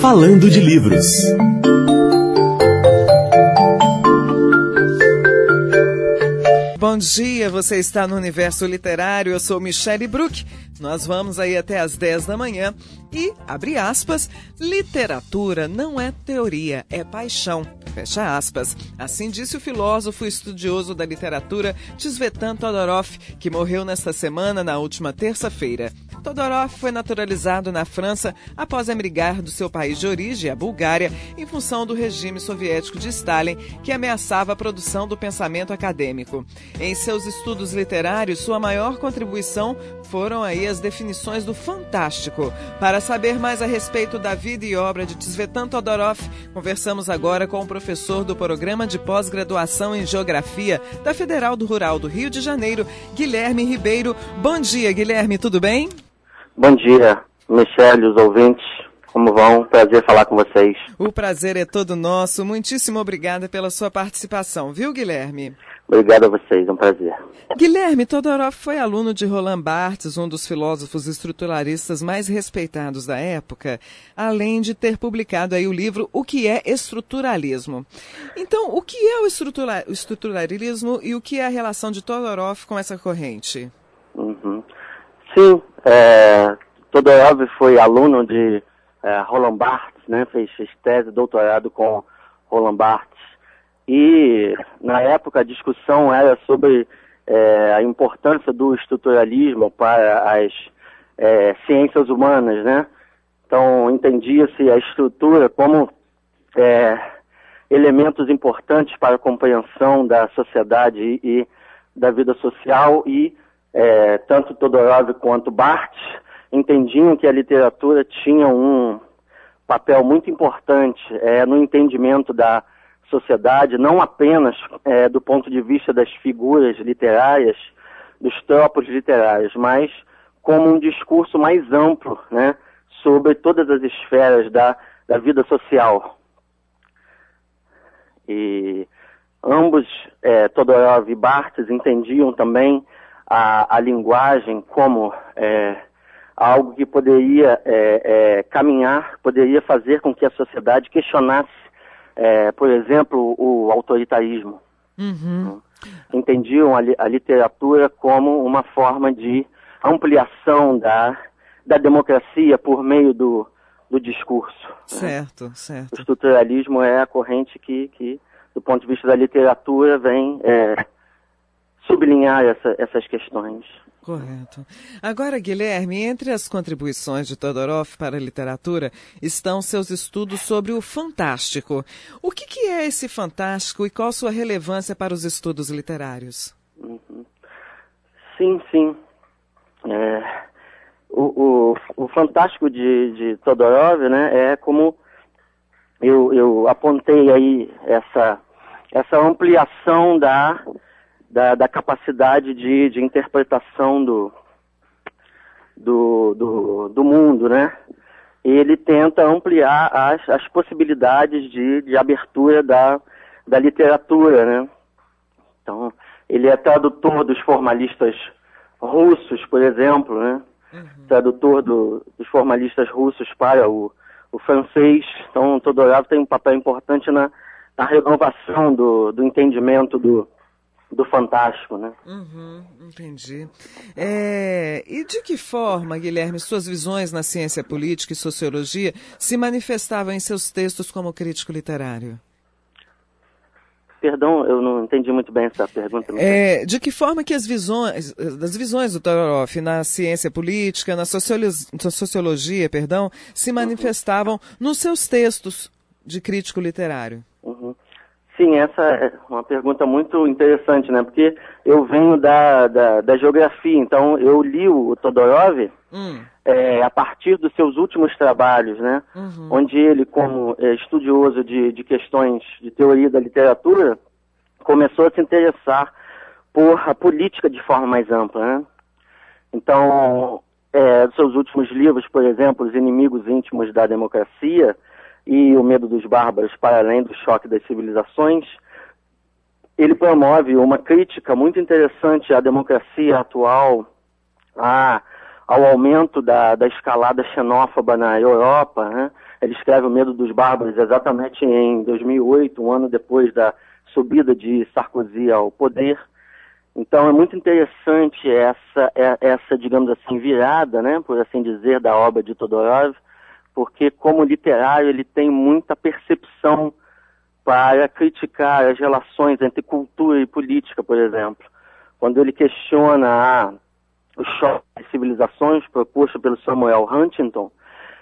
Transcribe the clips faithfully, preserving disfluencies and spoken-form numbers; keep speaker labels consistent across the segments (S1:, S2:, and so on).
S1: Falando de Livros.
S2: Bom dia, você está no Universo Literário, eu sou Michele Bruck. Nós vamos aí até às dez da manhã e, abre aspas, literatura não é teoria, é paixão, fecha aspas. Assim disse o filósofo e estudioso da literatura Tzvetan Todorov, que morreu nesta semana, na última terça-feira. Todorov foi naturalizado na França após emigrar do seu país de origem, a Bulgária, em função do regime soviético de Stalin, que ameaçava a produção do pensamento acadêmico. Em seus estudos literários, sua maior contribuição foram aí as definições do fantástico. Para saber mais a respeito da vida e obra de Tzvetan Todorov, conversamos agora com o professor do Programa de Pós-Graduação em Geografia da Federal do Rural do Rio de Janeiro, Guilherme Ribeiro. Bom dia, Guilherme, tudo bem?
S3: Bom dia, Michele, os ouvintes. Como vão? Prazer falar com vocês.
S2: O prazer é todo nosso. Muitíssimo obrigada pela sua participação, viu, Guilherme?
S3: Obrigado a vocês, é um prazer.
S2: Guilherme, Todorov foi aluno de Roland Barthes, um dos filósofos estruturaristas mais respeitados da época, além de ter publicado aí o livro O que é Estruturalismo. Então, o que é o estrutura- o estruturalismo e o que é a relação de Todorov com essa corrente?
S3: Uhum. Sim, é, Todorov foi aluno de é, Roland Barthes, né, fez, fez tese, doutorado com Roland Barthes. E, na época, a discussão era sobre é, a importância do estruturalismo para as é, ciências humanas, né? Então, entendia-se a estrutura como é, elementos importantes para a compreensão da sociedade e, e da vida social e é, tanto Todorov quanto Barthes entendiam que a literatura tinha um papel muito importante é, no entendimento da sociedade, não apenas é, do ponto de vista das figuras literárias, dos tropos literários, mas como um discurso mais amplo, né, sobre todas as esferas da, da vida social. E ambos, é, Todorov e Barthes, entendiam também a, a linguagem como é, algo que poderia é, é, caminhar, poderia fazer com que a sociedade questionasse É, por exemplo, o autoritarismo.
S2: Uhum.
S3: Entendiam a, li a literatura como uma forma de ampliação da, da democracia por meio do, do discurso.
S2: Certo,
S3: né?
S2: certo.
S3: O estruturalismo é a corrente que, que do ponto de vista da literatura, vem é, sublinhar essa, essas questões.
S2: Correto. Agora, Guilherme, entre as contribuições de Todorov para a literatura estão seus estudos sobre o fantástico. O que, que é esse fantástico e qual sua relevância para os estudos literários?
S3: Uhum. Sim, sim. É, o, o, o fantástico de, de Todorov, né, é como eu, eu apontei aí essa, essa ampliação da... Da, da capacidade de, de interpretação do, do, do, do mundo, né? Ele tenta ampliar as, as possibilidades de, de abertura da, da literatura, né? Então, ele é tradutor dos formalistas russos, por exemplo, né? Uhum. Tradutor do, dos formalistas russos para o, o francês. Então, Todorov tem um papel importante na, na renovação do, do entendimento do do fantástico, né?
S2: Uhum, entendi. É, e de que forma, Guilherme, suas visões na ciência política e sociologia se manifestavam em seus textos como crítico literário?
S3: Perdão, eu não entendi muito bem essa pergunta.
S2: É, de que forma que as visões, das visões do Todorov na ciência política, na sociologia, sociologia perdão, se manifestavam uhum. nos seus textos de crítico literário?
S3: Uhum. Sim, essa é uma pergunta muito interessante, né? Porque eu venho da, da, da geografia, então eu li o Todorov hum. é, a partir dos seus últimos trabalhos, né? Uhum. Onde ele, como é, estudioso de, de questões de teoria da literatura, começou a se interessar por a política de forma mais ampla, né? Então, é, dos seus últimos livros, por exemplo, Os Inimigos Íntimos da Democracia, e O Medo dos Bárbaros para Além do Choque das Civilizações, ele promove uma crítica muito interessante à democracia atual, a, ao aumento da, da escalada xenófoba na Europa, né? Ele escreve O Medo dos Bárbaros exatamente em dois mil e oito, um ano depois da subida de Sarkozy ao poder. Então é muito interessante essa, essa digamos assim, virada, né, por assim dizer, da obra de Todorov, porque como literário ele tem muita percepção para criticar as relações entre cultura e política, por exemplo. Quando ele questiona a, o choque de civilizações proposto pelo Samuel Huntington,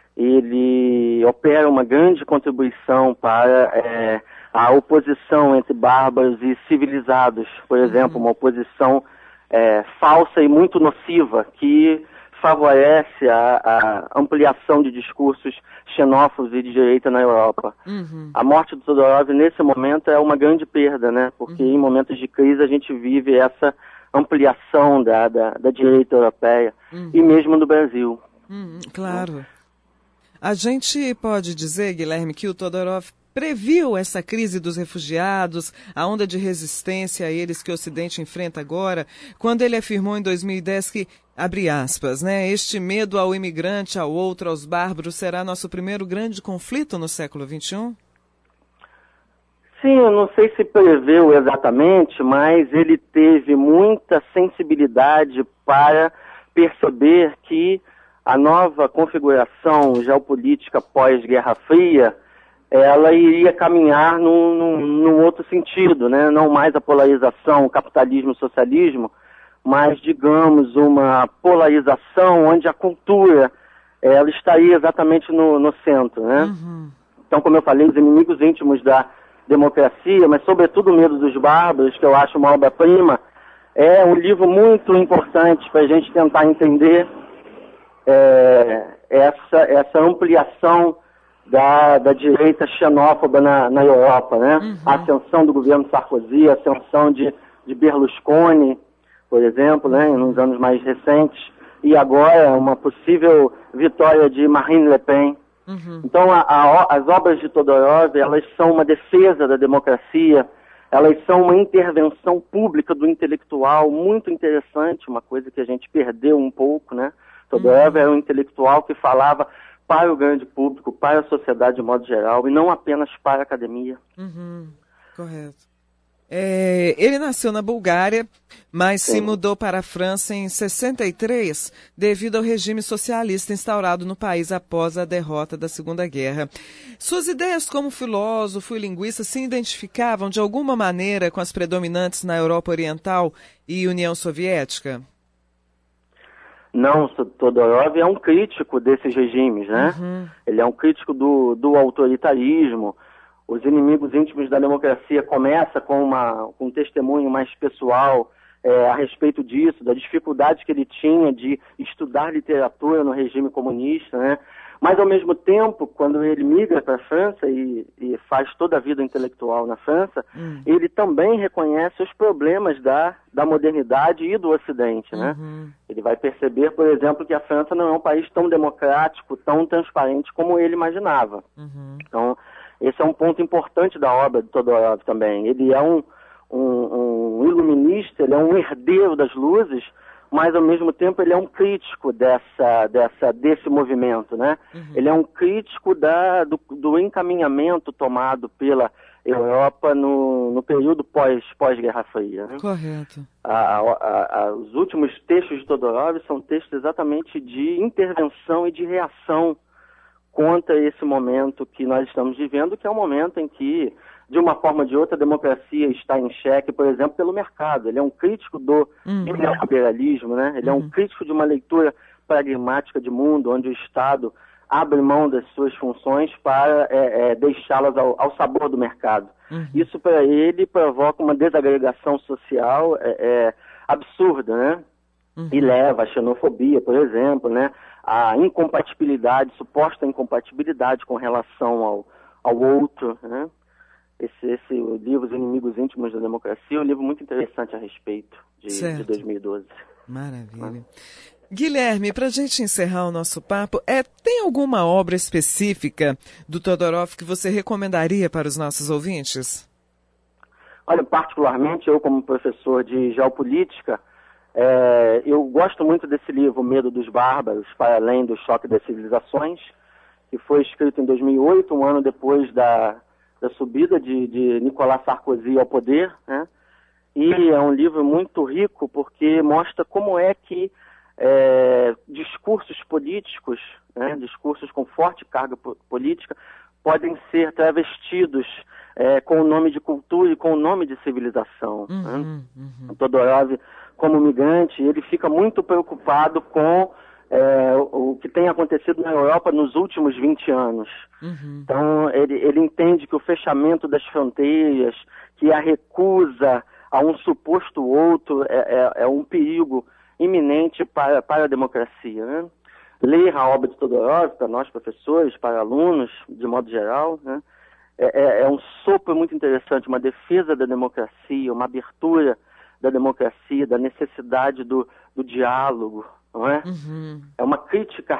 S3: ele opera uma grande contribuição para é, a oposição entre bárbaros e civilizados, por exemplo, uhum. uma oposição é, falsa e muito nociva, que favorece a, a ampliação de discursos xenófobos e de direita na Europa. Uhum. A morte do Todorov, nesse momento, é uma grande perda, né? Porque uhum. em momentos de crise a gente vive essa ampliação da, da, da direita europeia, uhum. e mesmo no Brasil.
S2: Uhum, claro. A gente pode dizer, Guilherme, que o Todorov previu essa crise dos refugiados, a onda de resistência a eles que o Ocidente enfrenta agora, quando ele afirmou em dois mil e dez que, abre aspas, né, este medo ao imigrante, ao outro, aos bárbaros, será nosso primeiro grande conflito no século vinte e um?
S3: Sim, eu não sei se preveu exatamente, mas ele teve muita sensibilidade para perceber que a nova configuração geopolítica pós-Guerra Fria, ela iria caminhar num, num, num outro sentido, né? Não mais a polarização, capitalismo-socialismo, mas, digamos, uma polarização onde a cultura ela estaria exatamente no, no centro, né? Uhum. Então, como eu falei, os inimigos íntimos da democracia, mas sobretudo o Medo dos Bárbaros, que eu acho uma obra-prima, é um livro muito importante para a gente tentar entender é, essa, essa ampliação Da, da direita xenófoba na, na Europa, né? Uhum. A ascensão do governo Sarkozy, a ascensão de, de Berlusconi, por exemplo, né? Nos anos mais recentes, e agora uma possível vitória de Marine Le Pen. Uhum. Então, a, a, as obras de Todorov, elas são uma defesa da democracia, elas são uma intervenção pública do intelectual muito interessante, uma coisa que a gente perdeu um pouco, né? Todorov uhum. era um intelectual que falava para o grande público, para a sociedade de modo geral, e não apenas para a academia.
S2: Uhum, correto. É, ele nasceu na Bulgária, mas Sim. se mudou para a França em sessenta e três, devido ao regime socialista instaurado no país após a derrota da Segunda Guerra. Suas ideias como filósofo e linguista se identificavam de alguma maneira com as predominantes na Europa Oriental e União Soviética?
S3: Não, Todorov é um crítico desses regimes, né? Uhum. Ele é um crítico do, do autoritarismo. Os inimigos íntimos da democracia começa com, uma, com um testemunho mais pessoal é, a respeito disso, das dificuldades que ele tinha de estudar literatura no regime comunista, né? Mas, ao mesmo tempo, quando ele migra para a França e, e faz toda a vida intelectual na França, uhum. ele também reconhece os problemas da, da modernidade e do Ocidente, né? Uhum. Ele vai perceber, por exemplo, que a França não é um país tão democrático, tão transparente como ele imaginava. Uhum. Então, esse é um ponto importante da obra de Todorov também. Ele é um, um, um iluminista, ele é um herdeiro das luzes, mas ao mesmo tempo ele é um crítico dessa, dessa, desse movimento, né? Uhum. Ele é um crítico da, do, do encaminhamento tomado pela Europa no, no período pós, pós-Guerra Fria. Né?
S2: Correto.
S3: A, a, a, os últimos textos de Todorov são textos exatamente de intervenção e de reação contra esse momento que nós estamos vivendo, que é um momento em que, de uma forma ou de outra, a democracia está em xeque, por exemplo, pelo mercado. Ele é um crítico do uhum. neoliberalismo, né? Ele uhum. é um crítico de uma leitura pragmática de mundo, onde o Estado abre mão das suas funções para é, é, deixá-las ao, ao sabor do mercado. Uhum. Isso, para ele, provoca uma desagregação social é, é, absurda, né? Uhum. E leva à xenofobia, por exemplo, né? A incompatibilidade, suposta incompatibilidade com relação ao, ao outro, né? Esse, esse livro, Os Inimigos Íntimos da Democracia, é um livro muito interessante a respeito de, de dois mil e doze.
S2: Maravilha. Ah. Guilherme, para a gente encerrar o nosso papo, é, tem alguma obra específica do Todorov que você recomendaria para os nossos ouvintes?
S3: Olha, particularmente, eu como professor de geopolítica, é, eu gosto muito desse livro, O Medo dos Bárbaros, para além do choque das civilizações. que foi escrito em dois mil e oito, um ano depois da, da subida de, de Nicolas Sarkozy ao poder, né? E é um livro muito rico porque mostra como é que é, discursos políticos, né, discursos com forte carga política, podem ser travestidos é, com o nome de cultura e com o nome de civilização. Uhum, né? Uhum. Todorov, como migrante, ele fica muito preocupado com é, o, o que tem acontecido na Europa nos últimos vinte anos. Uhum. Então, ele, ele entende que o fechamento das fronteiras, que a recusa a um suposto outro é, é, é um perigo iminente para, para a democracia, né? Ler a obra de Todorov, para nós professores, para alunos, de modo geral, né? é, é, é um sopro muito interessante, uma defesa da democracia, uma abertura da democracia, da necessidade do, do diálogo, não é? Uhum. É uma crítica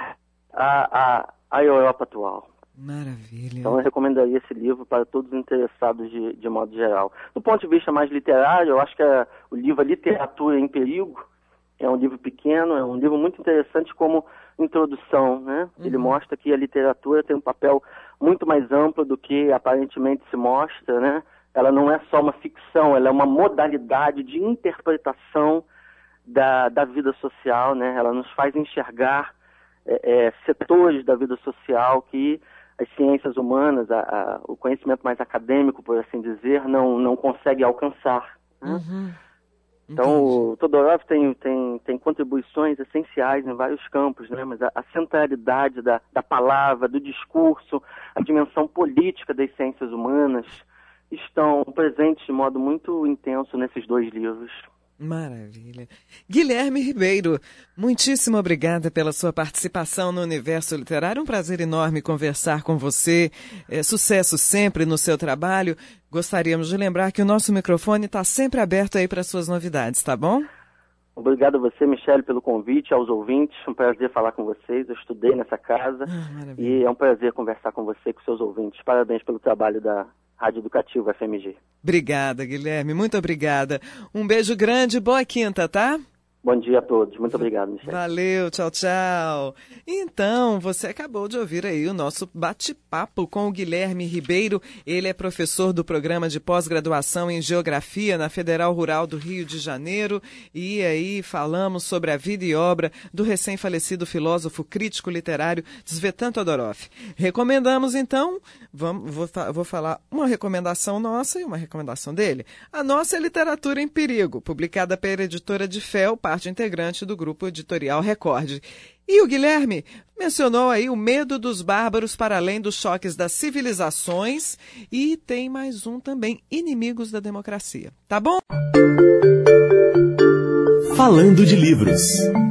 S3: à, à, à Europa atual.
S2: Maravilha.
S3: Então eu recomendaria esse livro para todos os interessados de, de modo geral. Do ponto de vista mais literário, eu acho que é o livro A Literatura em Perigo é um livro pequeno, é um livro muito interessante como introdução, né? Uhum. Ele mostra que a literatura tem um papel muito mais amplo do que aparentemente se mostra, né? Ela não é só uma ficção, ela é uma modalidade de interpretação da, da vida social, né? Ela nos faz enxergar é, é, setores da vida social que as ciências humanas, a, a, o conhecimento mais acadêmico, por assim dizer, não, não consegue alcançar, né? Uhum. Então, o Todorov tem, tem, tem contribuições essenciais em vários campos, né? Mas a, a centralidade da, da palavra, do discurso, a dimensão política das ciências humanas estão presentes de modo muito intenso nesses dois livros.
S2: Maravilha. Guilherme Ribeiro, muitíssimo obrigada pela sua participação no Universo Literário. Um prazer enorme conversar com você. É, sucesso sempre no seu trabalho. Gostaríamos de lembrar que o nosso microfone está sempre aberto aí para suas novidades, tá bom?
S3: Obrigado a você, Michele, pelo convite, aos ouvintes. Um prazer falar com vocês. Eu estudei nessa casa ah, e é um prazer conversar com você e com seus ouvintes. Parabéns pelo trabalho da Rádio Educativa F M G.
S2: Obrigada, Guilherme. Muito obrigada. Um beijo grande. Boa quinta, tá?
S3: Bom dia a todos. Muito obrigado, Michele.
S2: Valeu. Tchau, tchau. Então, você acabou de ouvir aí o nosso bate-papo com o Guilherme Ribeiro. Ele é professor do programa de pós-graduação em Geografia na Federal Rural do Rio de Janeiro. E aí falamos sobre a vida e obra do recém-falecido filósofo crítico literário Tzvetan Todorov. Recomendamos, então, vamos, vou, vou falar uma recomendação nossa e uma recomendação dele. A nossa é Literatura em Perigo, publicada pela editora de Fel, parte integrante do grupo editorial Record. E o Guilherme mencionou aí o medo dos bárbaros para além dos choques das civilizações e tem mais um também, Inimigos da Democracia. Tá bom?
S1: Falando de livros.